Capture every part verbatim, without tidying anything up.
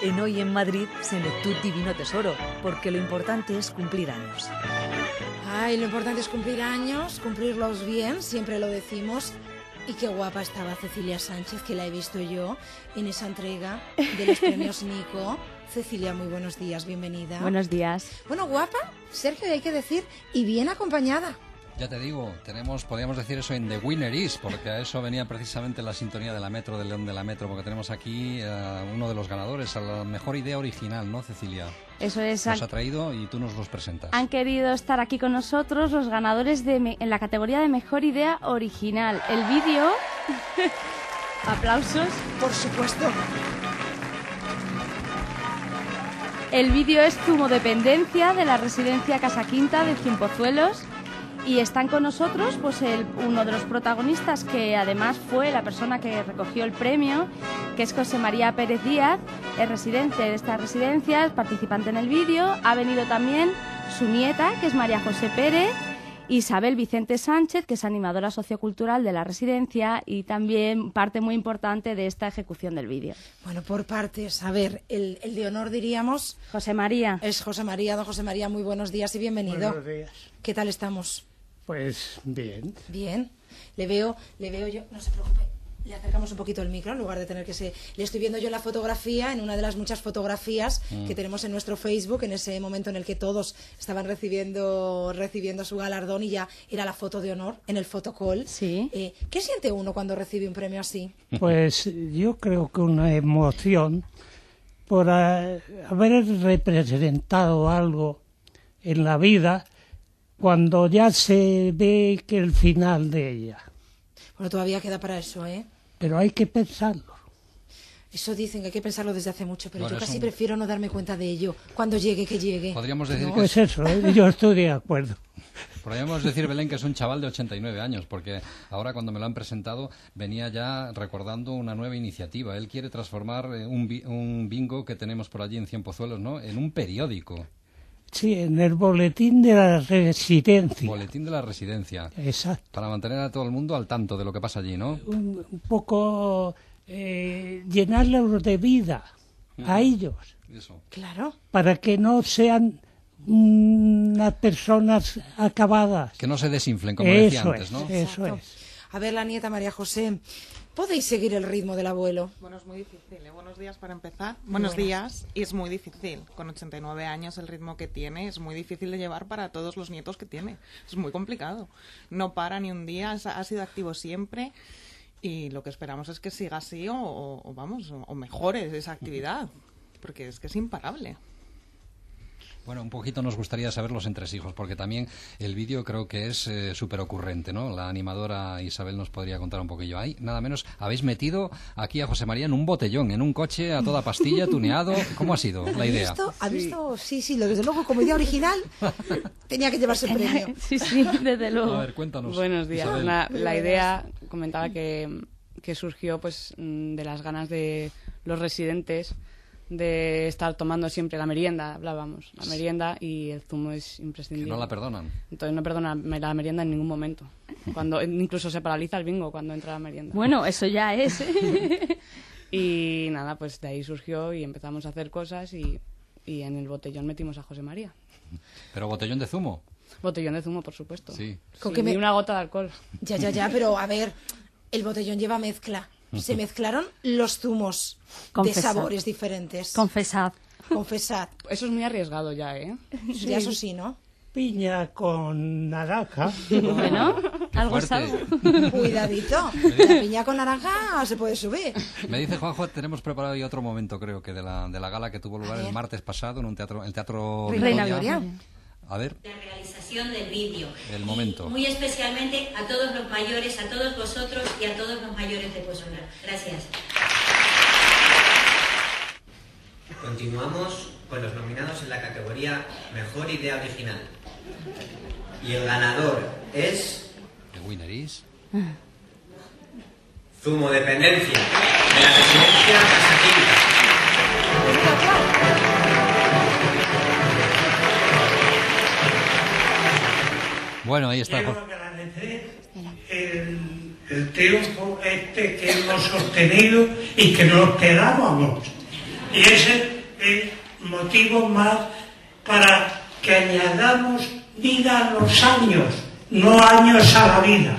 En Hoy en Madrid, Senectud Divino Tesoro, porque lo importante es cumplir años. Ay, lo importante es cumplir años, cumplirlos bien, siempre lo decimos. Y qué guapa estaba Cecilia Sánchez, que la he visto yo en esa entrega de los premios Nico. Cecilia, muy buenos días, bienvenida. Buenos días. Bueno, guapa, Sergio, hay que decir, y bien acompañada. Ya te digo, tenemos, podríamos decir eso en The Winner Is, porque a eso venía precisamente la sintonía de la Metro, del León de la Metro, porque tenemos aquí uh, uno de los ganadores, a la mejor idea original, ¿no, Cecilia? Eso es. Nos ha traído y tú nos los presentas. Han querido estar aquí con nosotros los ganadores de me, en la categoría de mejor idea original. El vídeo... Aplausos. Por supuesto. El vídeo es Zumodependencia, de la residencia Casa Quinta de Cienpozuelos. Y están con nosotros pues el, uno de los protagonistas, que además fue la persona que recogió el premio, que es José María Pérez Díaz, es residente de esta residencia, es participante en el vídeo. Ha venido también su nieta, que es María José Pérez, Isabel Vicente Sánchez, que es animadora sociocultural de la residencia y también parte muy importante de esta ejecución del vídeo. Bueno, por partes, a ver, el, el de honor diríamos... José María. Es José María. Don José María, muy buenos días y bienvenido. Buenos días. ¿Qué tal estamos? Pues bien. Bien. Le veo, le veo yo, no se preocupe, le acercamos un poquito el micro en lugar de tener que se... Le estoy viendo yo la fotografía, en una de las muchas fotografías mm. que tenemos en nuestro Facebook, en ese momento en el que todos estaban recibiendo recibiendo su galardón y ya era la foto de honor en el fotocall. Sí. Eh, ¿Qué siente uno cuando recibe un premio así? Pues yo creo que una emoción por a, haber representado algo en la vida cuando ya se ve que el final de ella. Bueno, todavía queda para eso, ¿eh? Pero hay que pensarlo. Eso dicen que hay que pensarlo desde hace mucho, pero bueno, yo casi un... prefiero no darme cuenta de ello. Cuando llegue, que llegue. Podríamos decir ¿No? que Pues es... eso, ¿eh? Yo estoy de acuerdo. Podríamos decir, Belén, que es un chaval de ochenta y nueve años, porque ahora cuando me lo han presentado venía ya recordando una nueva iniciativa. Él quiere transformar un, bi un bingo que tenemos por allí en Cienpozuelos, ¿no?, en un periódico. Sí, en el boletín de la residencia. Boletín de la residencia. Exacto. Para mantener a todo el mundo al tanto de lo que pasa allí, ¿no? Un, un poco eh, llenarlos de vida uh-huh. a ellos. Eso. Claro. Para que no sean unas personas acabadas. Que no se desinflen, como eso decía antes, es, ¿no? Eso Exacto. es. A ver, la nieta María José, ¿podéis seguir el ritmo del abuelo? Bueno, es muy difícil, ¿eh? Buenos días para empezar. Buenos días. Y es muy difícil. Con ochenta y nueve años el ritmo que tiene es muy difícil de llevar para todos los nietos que tiene. Es muy complicado. No para ni un día, ha sido activo siempre. Y lo que esperamos es que siga así o, o vamos, o, o mejore esa actividad. Porque es que es imparable. Bueno, un poquito nos gustaría saber los entresijos, porque también el vídeo creo que es eh, súper ocurrente, ¿no? La animadora Isabel nos podría contar un poquillo ahí. Nada menos, habéis metido aquí a José María en un botellón, en un coche a toda pastilla, tuneado. ¿Cómo ha sido la idea? ¿Ha visto? ¿Ha visto? Sí, sí, lo, desde luego, como idea original, tenía que llevarse el premio. Sí, sí, desde luego. A ver, cuéntanos. Buenos días. Isabel. La, la idea, comentaba que, que surgió pues de las ganas de los residentes de estar tomando siempre la merienda, hablábamos, la merienda, y el zumo es imprescindible. Que no la perdonan. Entonces no perdona la merienda en ningún momento. Cuando incluso se paraliza el bingo cuando entra la merienda. Bueno, eso ya es, ¿eh? Y nada, pues de ahí surgió y empezamos a hacer cosas y, y en el botellón metimos a José María. ¿Pero botellón de zumo? Botellón de zumo, por supuesto. Sí. Con Sí, que me- ni una gota de alcohol. Ya, ya, ya, pero a ver, el botellón lleva mezcla. Se mezclaron los zumos Confesad. de sabores diferentes. Confesad. Confesad. Eso es muy arriesgado ya, ¿eh? Ya eso sí, ¿no? Piña con naranja. Bueno, algo Fuerte. sabe. Cuidadito. La piña con naranja se puede subir. Me dice Juanjo, tenemos preparado ya otro momento, creo que de la, de la gala que tuvo lugar ver. el martes pasado en un teatro, el Teatro Reina Victoria. Victoria. A ver, La realización del vídeo. el momento. Y muy especialmente a todos los mayores, a todos vosotros y a todos los mayores de Pozuelo. Gracias. Continuamos con los nominados en la categoría Mejor Idea Original. Y el ganador es... The winner is... Zumodependencia, de la residencia Casa Quinta. Bueno, ahí está. Quiero agradecer el, el triunfo este que hemos obtenido y que nos esperábamos. Y ese es motivo más para que añadamos vida a los años, no años a la vida.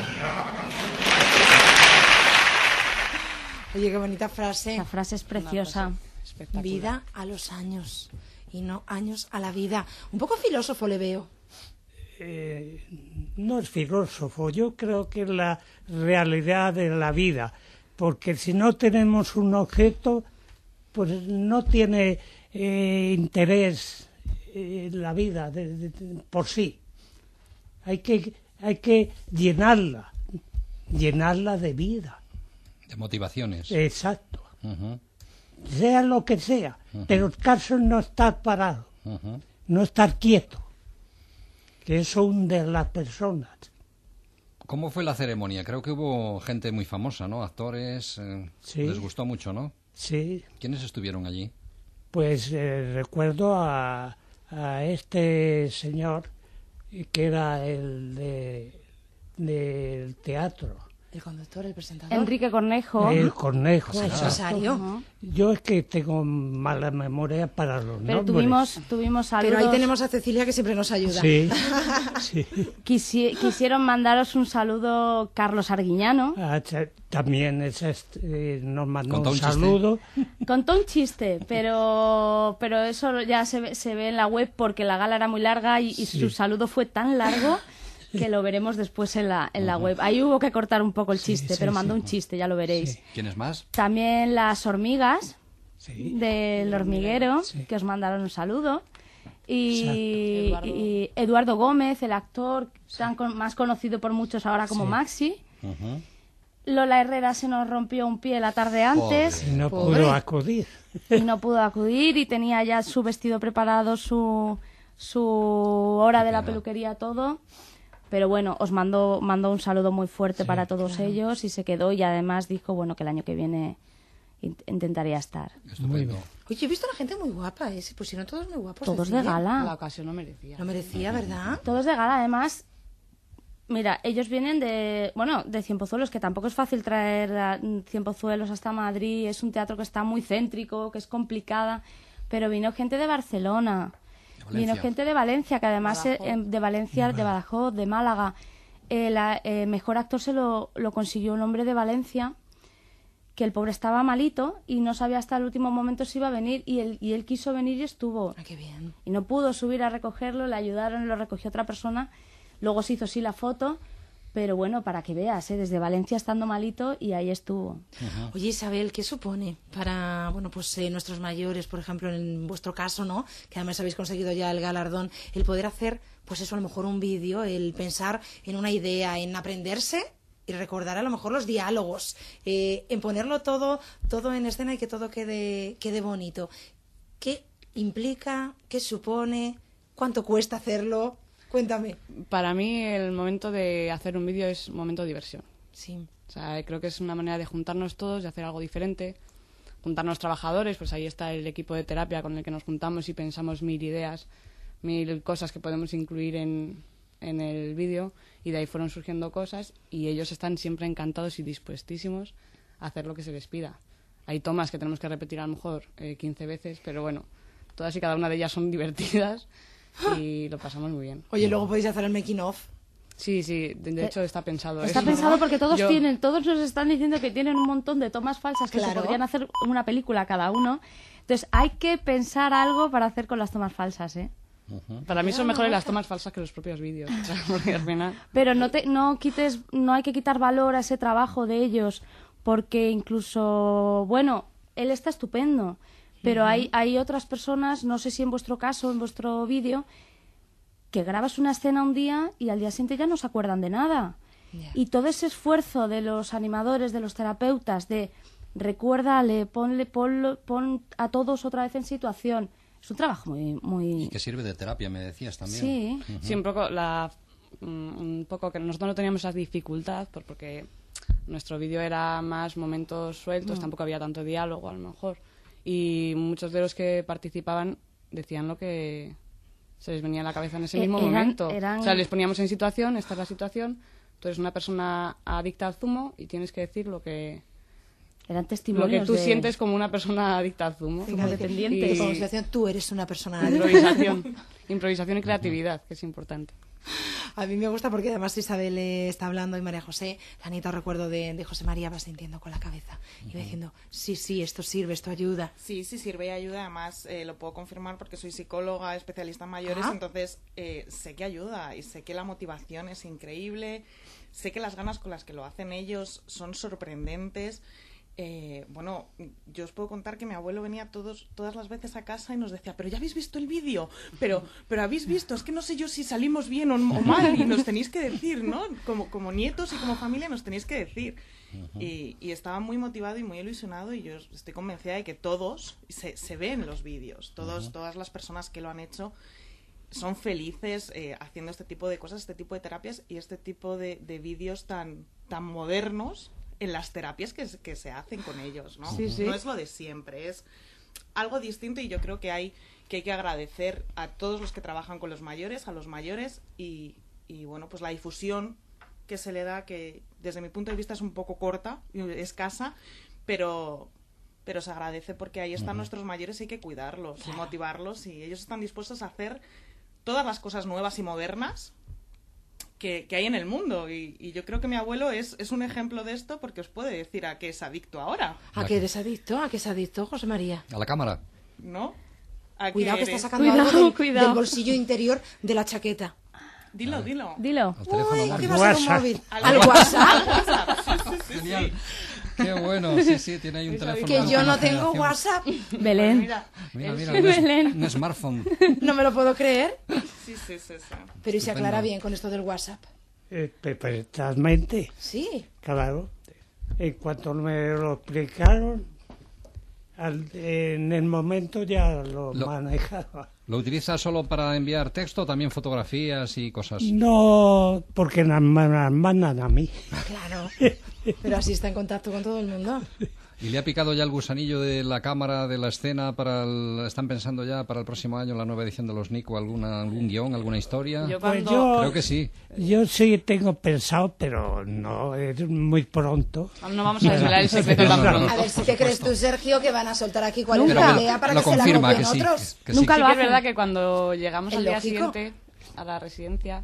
Oye, qué bonita frase. La frase es preciosa. Vida a los años y no años a la vida. Un poco filósofo le veo. Eh, no es filósofo, yo creo que es la realidad de la vida, porque si no tenemos un objeto, pues no tiene eh, interés eh, la vida de, de, de, por sí. Hay que, hay que llenarla, llenarla de vida. De motivaciones. Exacto. Uh-huh. Sea lo que sea, uh-huh. Pero el caso es no estar parado, uh-huh. No estar quieto, que eso hunde a las personas. ¿Cómo fue la ceremonia? Creo que hubo gente muy famosa, ¿no? Actores. Eh, sí. Les gustó mucho, ¿no? Sí. ¿Quiénes estuvieron allí? Pues eh, recuerdo a, a este señor que era el de del teatro. El conductor, el presentador. Enrique Cornejo. El Cornejo. El empresario. Uh-huh. Yo es que tengo mala memoria para los Pero nombres. tuvimos, tuvimos saludos. Pero ahí tenemos a Cecilia que siempre nos ayuda. Sí, sí. Quisi quisieron mandaros un saludo Carlos Arguiñano. Ah, también es este, nos mandó un, un saludo. Contó un chiste, pero pero eso ya se ve, se ve en la web porque la gala era muy larga y, y sí. Su saludo fue tan largo que lo veremos después en la, en la uh-huh. web. Ahí hubo que cortar un poco el chiste, sí, sí, pero mandó sí. un chiste, ya lo veréis. Sí. ¿Quiénes más? También las hormigas sí. del hormiguero, sí. que os mandaron un saludo. Y Eduardo. y Eduardo Gómez, el actor sí. tan con, más conocido por muchos ahora como sí. Maxi. Uh-huh. Lola Herrera se nos rompió un pie la tarde antes. Pobre. Y no Pobre. pudo acudir. Y no pudo acudir y tenía ya su vestido preparado, su, su hora de la peluquería, todo. Pero bueno, os mando, mando un saludo muy fuerte sí, para todos claro. ellos y se quedó y además dijo, bueno, que el año que viene int intentaría estar. Estupendo. Oye, he visto a la gente muy guapa, ¿eh? Se pusieron todos muy guapos. Todos de gala. La ocasión lo merecía. Lo merecía, ¿verdad? Todos de gala, además. Mira, ellos vienen de, bueno, de Cienpozuelos, que tampoco es fácil traer a Cienpozuelos hasta Madrid. Es un teatro que está muy céntrico, que es complicada. Pero vino gente de Barcelona. Vino gente de Valencia, que además eh, de Valencia, de Badajoz, de Málaga. El eh, mejor actor se lo, lo consiguió un hombre de Valencia, que el pobre estaba malito y no sabía hasta el último momento si iba a venir. Y él, y él quiso venir y estuvo. Ah, qué bien. Y no pudo subir a recogerlo, le ayudaron, lo recogió otra persona. Luego se hizo sí la foto. Pero bueno, para que veas, ¿eh? Desde Valencia estando malito y ahí estuvo. Uh-huh. Oye, Isabel, ¿qué supone para bueno pues eh, nuestros mayores, por ejemplo, en vuestro caso, ¿no? Que además habéis conseguido ya el galardón, el poder hacer, pues eso, a lo mejor un vídeo, el pensar en una idea, en aprenderse y recordar a lo mejor los diálogos, eh, en ponerlo todo, todo en escena y que todo quede, quede bonito. ¿Qué implica? ¿Qué supone? ¿Cuánto cuesta hacerlo? Cuéntame. Para mí el momento de hacer un vídeo es un momento de diversión. Sí. O sea, creo que es una manera de juntarnos todos, de hacer algo diferente. Juntarnos trabajadores, pues ahí está el equipo de terapia con el que nos juntamos y pensamos mil ideas, mil cosas que podemos incluir en, en el vídeo. Y de ahí fueron surgiendo cosas y ellos están siempre encantados y dispuestísimos a hacer lo que se les pida. Hay tomas que tenemos que repetir a lo mejor eh, quince veces, pero bueno, todas y cada una de ellas son divertidas. Y lo pasamos muy bien. Oye, luego podéis hacer el making of. Sí, sí, de, de hecho está pensado. Está eso. pensado porque todos Yo... tienen, todos nos están diciendo que tienen un montón de tomas falsas que claro. se podrían hacer una película cada uno. Entonces hay que pensar algo para hacer con las tomas falsas, ¿eh? Uh-huh. Para mí son mejores las tomas falsas que los propios vídeos. Porque al final... Pero no te, no quites, no hay que quitar valor a ese trabajo de ellos, porque incluso, bueno, él está estupendo. Pero uh-huh. hay, hay otras personas, no sé si en vuestro caso, en vuestro vídeo, que grabas una escena un día y al día siguiente ya no se acuerdan de nada. Yeah. Y todo ese esfuerzo de los animadores, de los terapeutas, de recuérdale, ponle, ponlo, pon a todos otra vez en situación. Es un trabajo muy... muy... Y que sirve de terapia, me decías también. Sí. Uh-huh. Sí, un poco, la, un poco que nosotros no teníamos esa dificultad porque nuestro vídeo era más momentos sueltos, uh-huh. tampoco había tanto diálogo a lo mejor. Y muchos de los que participaban decían lo que se les venía a la cabeza en ese mismo eran, momento. Eran... O sea, les poníamos en situación, esta es la situación, tú eres una persona adicta al zumo y tienes que decir lo que Eran Lo testimonios que tú de sientes como una persona adicta al zumo. Fíjate, dependientes. y como situación, tú eres una persona adicta. Improvisación. Improvisación y creatividad, que es importante. A mí me gusta porque además Isabel eh, está hablando y María José, la neta recuerdo de, de José María va sintiendo con la cabeza y va diciendo, sí, sí, esto sirve, esto ayuda. Sí, sí sirve y ayuda. Además, eh, lo puedo confirmar porque soy psicóloga, especialista en mayores, Ah. entonces eh, sé que ayuda y sé que la motivación es increíble, sé que las ganas con las que lo hacen ellos son sorprendentes. Eh, bueno, yo os puedo contar que mi abuelo venía todos, todas las veces a casa y nos decía, pero ya habéis visto el vídeo, pero, pero habéis visto, es que no sé yo si salimos bien o, o mal y nos tenéis que decir, ¿no? Como, como nietos y como familia nos tenéis que decir. Y, y estaba muy motivado y muy ilusionado y yo estoy convencida de que todos se, se ven los vídeos, todos, todas las personas que lo han hecho son felices eh, haciendo este tipo de cosas, este tipo de terapias y este tipo de, de vídeos tan, tan modernos en las terapias que, que se hacen con ellos, ¿no? Sí, sí. No es lo de siempre, es algo distinto y yo creo que hay que, hay que agradecer a todos los que trabajan con los mayores, a los mayores y, y bueno, pues la difusión que se le da, que desde mi punto de vista es un poco corta, escasa, pero, pero se agradece porque ahí están uh-huh. nuestros mayores y hay que cuidarlos claro. y motivarlos y ellos están dispuestos a hacer todas las cosas nuevas y modernas Que, que hay en el mundo y, y yo creo que mi abuelo es, es un ejemplo de esto porque os puede decir a qué es adicto ahora. ¿A qué eres adicto? ¿A qué es adicto, José María? A la cámara. ¿No? ¿A cuidado que eres? está sacando cuidado, algo del, cuidado. del bolsillo interior de la chaqueta. Dilo, dilo. Dilo. Uy, ¿qué va a ser un WhatsApp. móvil? Al ¿Al WhatsApp. WhatsApp? Sí, sí, sí, Genial. sí. Qué bueno, sí, sí, tiene ahí un teléfono. Que de yo no última tengo generación. WhatsApp. Belén. Mira, Mira, mira, Sí, un, es- Belén. un smartphone. No me lo puedo creer. sí, sí, sí, sí. Pero y se aclara Estupendo. bien con esto del WhatsApp. Eh, perfectamente, Sí. claro. En cuanto me lo explicaron, al- en el momento ya lo, Lo- manejaba. ¿Lo utilizas solo para enviar texto o también fotografías y cosas? No, porque las las mandan a mí. Claro. Pero así está en contacto con todo el mundo. ¿Y le ha picado ya el gusanillo de la cámara, de la escena? Para el- ¿Están pensando ya para el próximo año, la nueva edición de los Nico, alguna, algún guión, alguna historia? Yo Pues cuando... yo, Creo que sí. yo sí tengo pensado, pero no, es muy pronto. No vamos a desvelar el secreto No, no, tan no, pronto. A ver si te crees tú, Sergio, que van a soltar aquí cuál es Nunca. la Pero idea para lo que se la confirma copien que sí. otros. que sí. Nunca Sí lo que es hacen. verdad que cuando llegamos ¿Es al día lógico? siguiente a la residencia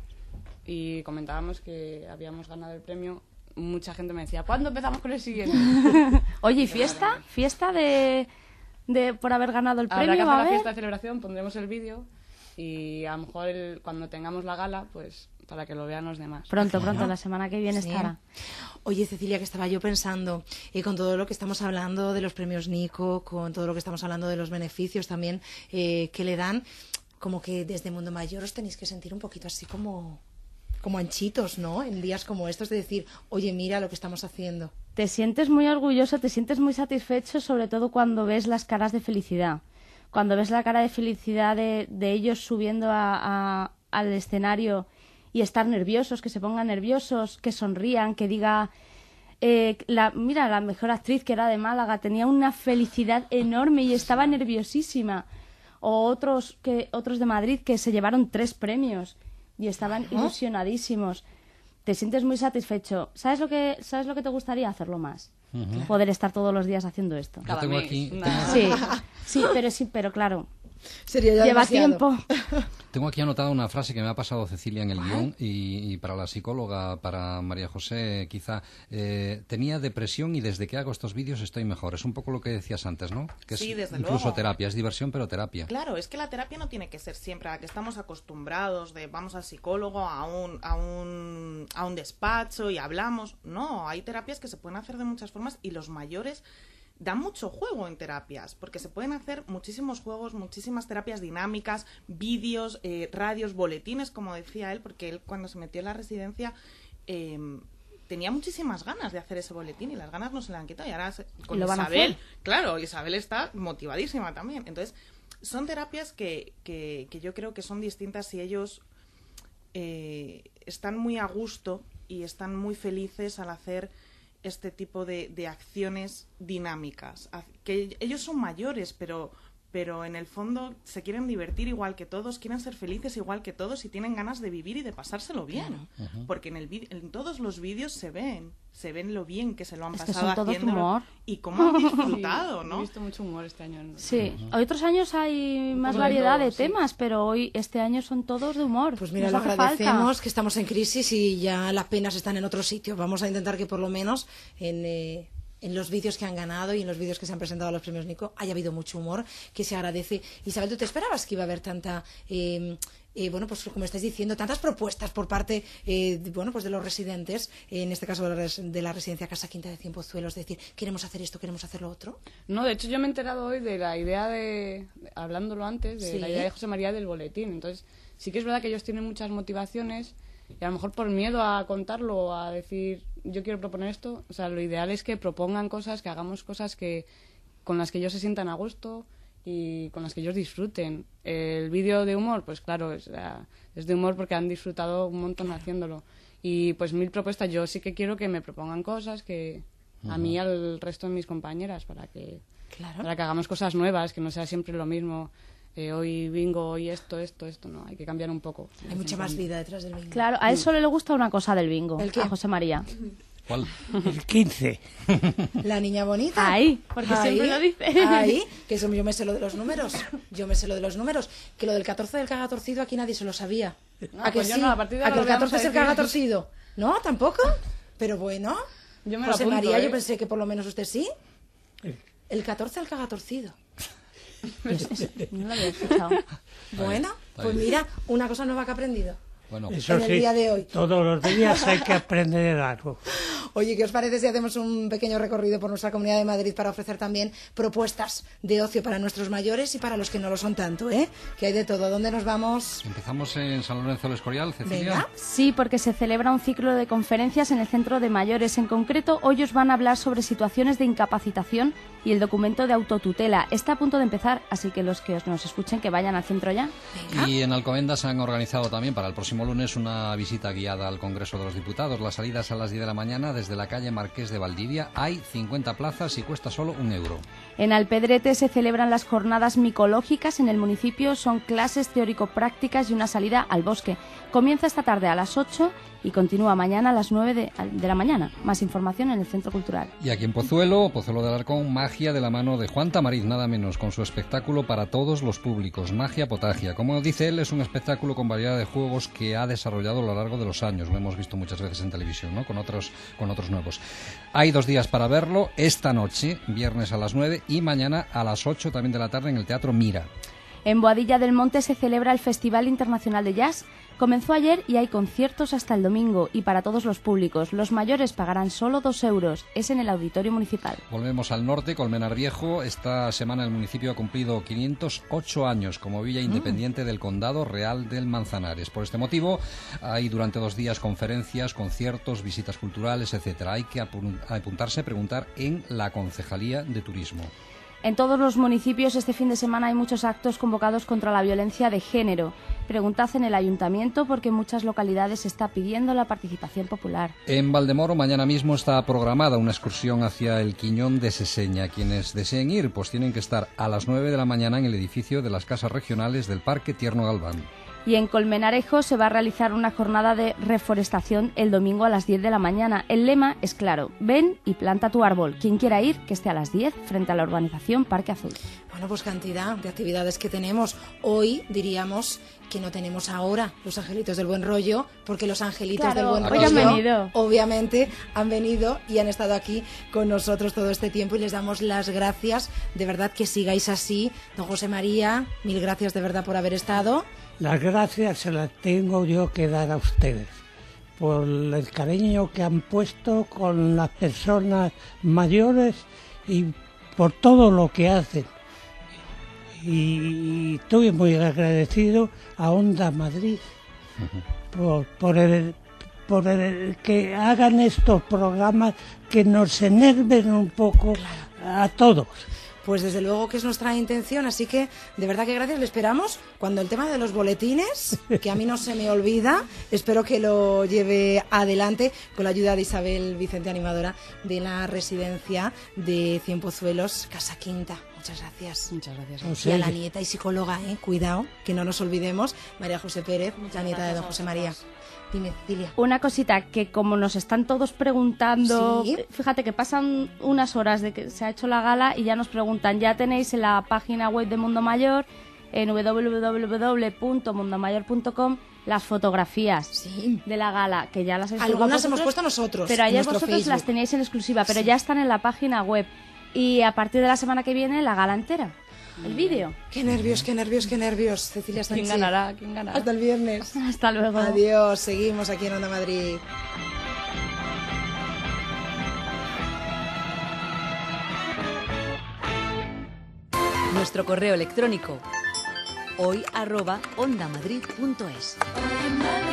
y comentábamos que habíamos ganado el premio, mucha gente me decía, ¿cuándo empezamos con el siguiente? Oye, ¿y fiesta? ¿Fiesta de, de por haber ganado el Habrá que premio? hacer A la ver. fiesta de celebración, pondremos el vídeo y a lo mejor el- cuando tengamos la gala, pues para que lo vean los demás. Pronto, pronto, la semana que viene Sí. estará. Oye, Cecilia, que estaba yo pensando, y con todo lo que estamos hablando de los premios Nico, con todo lo que estamos hablando de los beneficios también eh, que le dan, como que desde Mundo Mayor os tenéis que sentir un poquito así como, como anchitos, ¿no? En días como estos de decir, oye, mira lo que estamos haciendo. Te sientes muy orgulloso, te sientes muy satisfecho, sobre todo cuando ves las caras de felicidad. Cuando ves la cara de felicidad de, de ellos subiendo a- a- al escenario y estar nerviosos, que se pongan nerviosos, que sonrían, que diga... eh, la, mira, la mejor actriz que era de Málaga tenía una felicidad enorme y estaba nerviosísima. O otros, que, otros de Madrid que se llevaron tres premios y estaban ilusionadísimos. Te sientes muy satisfecho. ¿Sabes lo que, ¿sabes lo que te gustaría? Hacerlo más. Poder estar todos los días haciendo esto. Yo Cada tengo mes, aquí, una- tengo, Sí, sí, pero sí, pero claro, Sería ya lleva demasiado. tiempo. tengo aquí anotada una frase que me ha pasado Cecilia en el guión y, y para la psicóloga, para María José, quizá. eh, tenía depresión y desde que hago estos vídeos estoy mejor. Es un poco lo que decías antes, ¿no? Que es Sí, desde incluso luego. terapia, es diversión pero terapia. Claro, es que la terapia no tiene que ser siempre a la que estamos acostumbrados de vamos al psicólogo, a un, a un, a un despacho y hablamos. No, hay terapias que se pueden hacer de muchas formas y los mayores dan mucho juego en terapias, porque se pueden hacer muchísimos juegos, muchísimas terapias dinámicas, vídeos, eh, radios, boletines, como decía él, porque él cuando se metió en la residencia eh, tenía muchísimas ganas de hacer ese boletín y las ganas no se le han quitado. Y ahora se- con Y lo van a Isabel, hacer. claro, Isabel está motivadísima también. Entonces, son terapias que, que, que yo creo que son distintas y ellos eh, están muy a gusto y están muy felices al hacer este tipo de, de acciones dinámicas. Haz- Que ellos son mayores, pero, pero en el fondo se quieren divertir igual que todos, quieren ser felices igual que todos y tienen ganas de vivir y de pasárselo bien. Uh-huh. Porque en, el en todos los vídeos se ven, se ven lo bien que se lo han es pasado que son haciendo humor. Y cómo han disfrutado, sí, ¿no? He visto mucho humor este año. ¿No? Sí, uh-huh. Otros años hay más variedad de, todo, de temas, sí. Pero hoy, este año son todos de humor. Pues mira, lo agradecemos falta. Que estamos en crisis y ya las penas están en otro sitio. Vamos a intentar que por lo menos en... Eh... en los vídeos que han ganado y en los vídeos que se han presentado a los premios Nico haya habido mucho humor, que se agradece. Isabel, ¿tú te esperabas que iba a haber tanta, eh, eh, bueno, pues como estáis diciendo, tantas propuestas por parte, eh, de, bueno, pues de los residentes, eh, en este caso de la, res, de la residencia Casa Quinta de Ciempozuelos, decir, queremos hacer esto, queremos hacer lo otro? No, de hecho yo me he enterado hoy de la idea de, hablándolo antes, de ¿sí? la idea de José María del boletín. Entonces, sí que es verdad que ellos tienen muchas motivaciones y a lo mejor por miedo a contarlo o a decir yo quiero proponer esto, o sea, lo ideal es que propongan cosas, que hagamos cosas que con las que ellos se sientan a gusto y con las que ellos disfruten. El vídeo de humor, pues claro, es, es de humor porque han disfrutado un montón haciéndolo. Y pues mil propuestas, yo sí que quiero que me propongan cosas que a mí y al resto de mis compañeras para que, claro. para que hagamos cosas nuevas, que no sea siempre lo mismo. Eh, hoy bingo, hoy esto, esto, esto, no, hay que cambiar un poco. Hay mucha más vida detrás del bingo. Claro, a él solo le gusta una cosa del bingo, ¿el qué? A José María. ¿Cuál? El quince. La niña bonita. Ahí, porque ahí, siempre lo dice. Ahí, que eso, yo me sé lo de los números. Yo me sé lo de los números. Que lo del catorce del caga torcido aquí nadie se lo sabía. No, ¿A que pues sí? no, a, partir de ¿A que el catorce es el caga decir... torcido? ¿No? ¿Tampoco? Pero bueno. Yo me José lo apunto, María, ¿eh? yo pensé que por lo menos usted sí. El catorce el caga torcido. No lo había escuchado. Bueno, pues mira, una cosa nueva que he aprendido. Bueno, eso en el sí, día de hoy. Todos los días hay que aprender algo. Oye, ¿qué os parece si hacemos un pequeño recorrido por nuestra Comunidad de Madrid para ofrecer también propuestas de ocio para nuestros mayores y para los que no lo son tanto, ¿eh? Que hay de todo. ¿Dónde nos vamos? Empezamos en San Lorenzo del Escorial, Cecilia. Venga. Sí, porque se celebra un ciclo de conferencias en el Centro de Mayores. En concreto, hoy os van a hablar sobre situaciones de incapacitación y el documento de autotutela. Está a punto de empezar, así que los que nos escuchen que vayan al centro ya. Venga. Y en Alcobendas han organizado también para el próximo lunes una visita guiada al Congreso de los Diputados. Las salidas a las diez de la mañana desde la calle Marqués de Valdivia. Hay cincuenta plazas y cuesta solo un euro. En Alpedrete se celebran las jornadas micológicas en el municipio. Son clases teórico-prácticas y una salida al bosque. Comienza esta tarde a las ocho y continúa mañana a las nueve de, de la mañana. Más información en el Centro Cultural. Y aquí en Pozuelo, Pozuelo del Alarcón, magia de la mano de Juan Tamariz, nada menos, con su espectáculo para todos los públicos, Magia Potagia. Como dice él, es un espectáculo con variedad de juegos que ha desarrollado a lo largo de los años. Lo hemos visto muchas veces en televisión, ¿no? Con otros, con otros nuevos. Hay dos días para verlo, esta noche, viernes a las nueve y mañana a las ocho también de la tarde en el Teatro Mira. En Boadilla del Monte se celebra el Festival Internacional de Jazz. Comenzó ayer y hay conciertos hasta el domingo y para todos los públicos. Los mayores pagarán solo dos euros. Es en el Auditorio Municipal. Volvemos al norte, Colmenar Viejo. Esta semana el municipio ha cumplido quinientos ocho años como villa independiente mm. del Condado Real del Manzanares. Por este motivo hay durante dos días conferencias, conciertos, visitas culturales, etcétera. Hay que apuntarse, preguntar en la Concejalía de Turismo. En todos los municipios este fin de semana hay muchos actos convocados contra la violencia de género. Preguntad en el ayuntamiento porque en muchas localidades se está pidiendo la participación popular. En Valdemoro mañana mismo está programada una excursión hacia el Quiñón de Seseña. Quienes deseen ir pues tienen que estar a las nueve de la mañana en el edificio de las Casas Regionales del Parque Tierno Galván. Y en Colmenarejo se va a realizar una jornada de reforestación el domingo a las diez de la mañana. El lema es claro, ven y planta tu árbol. Quien quiera ir, que esté a las diez frente a la urbanización Parque Azul. Bueno, pues cantidad de actividades que tenemos. Hoy diríamos que no tenemos ahora los angelitos del buen rollo, porque los angelitos claro, del buen hoy rollo han venido. Obviamente han venido y han estado aquí con nosotros todo este tiempo y les damos las gracias. De verdad que sigáis así. Don José María, mil gracias de verdad por haber estado. Las gracias se las tengo yo que dar a ustedes por el cariño que han puesto con las personas mayores y por todo lo que hacen. Y estoy muy agradecido a Onda Madrid por, por, el, por el que hagan estos programas que nos enerven un poco a todos. Pues desde luego que es nuestra intención, así que de verdad que gracias, le esperamos cuando el tema de los boletines, que a mí no se me olvida, espero que lo lleve adelante con la ayuda de Isabel Vicente, animadora de la residencia de Ciempozuelos, Casa Quinta. Muchas gracias. Muchas gracias. No Y sé, a la nieta y psicóloga, ¿eh? Cuidado, que no nos olvidemos, María José Pérez, la nieta de don José María. Dime, Cecilia. Una cosita que como nos están todos preguntando, Sí. fíjate que pasan unas horas de que se ha hecho la gala y ya nos preguntan, ya tenéis en la página web de Mundo Mayor, en doble u doble u doble u punto mundo mayor punto com, las fotografías Sí. de la gala, que ya las habéis colgado Algunas vosotros, hemos puesto nosotros. pero en ayer nuestro vosotros las Facebook. teníais en exclusiva, pero Sí. ya están en la página web. Y a partir de la semana que viene, la gala entera, el vídeo. Qué nervios, qué nervios, qué nervios. Cecilia ¿Quién Sánchez. ganará? ¿Quién ganará? Hasta el viernes. Hasta luego. Adiós, seguimos aquí en Onda Madrid. Nuestro correo electrónico hoy arroba ondamadrid punto es.